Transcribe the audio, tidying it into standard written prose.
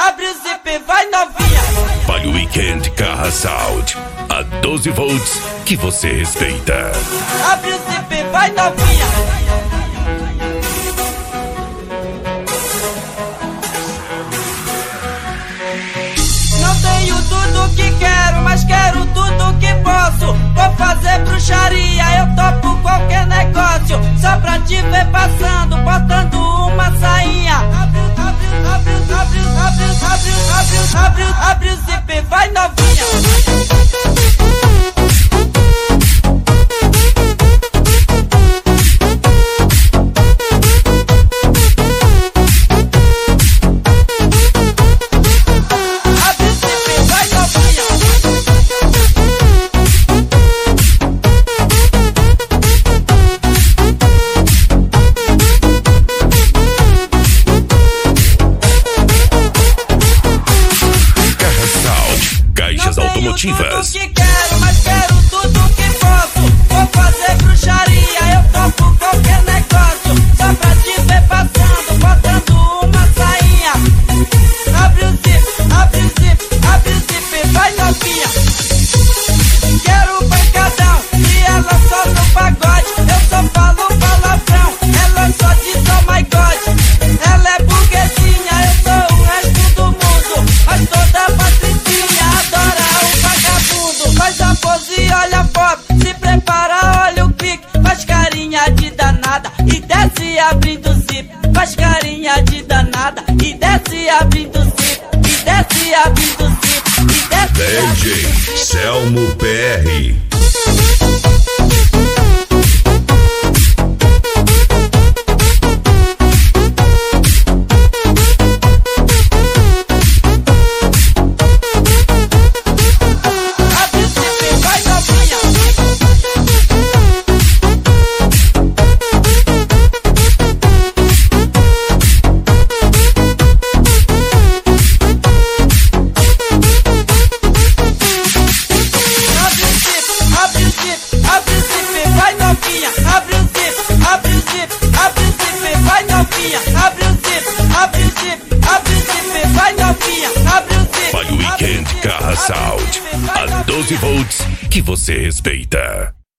abre o zip, vai novinha. Vale Weekend Carra Sound, a 12 volts que você respeita. Abre o zip, vai novinha. Não tenho tudo que quero, mas quero tudo que posso. Vou fazer bruxaria, eu topo qualquer negócio. Só pra te ver passando, botando uma sainha. Abre o zip, vai novinha. Automotivas. Tudo que quero, mas quero tudo que posso. Vou fazer bruxaria, eu topo qualquer negócio. Só pra te ver passando, botando uma sainha. Abre o zip, abre o zip, abre o zip, vai novinha. Quero pancadão e ela só no pagode. Eu só falo palavrão, ela só diz oh my god. Ela é burguesinha, eu sou o resto do mundo. Mas toda patricinha adora o vagabundo. Faz a pose e olha a foto, se prepara, olha o clique. Faz carinha de danada e desce abrindo o zip. Faz carinha de danada e desce abrindo o zip. E desce abrindo o zip. E desce DJ Selmo PR. Vale Weekend Carra Sound, a 12 volts que você respeita.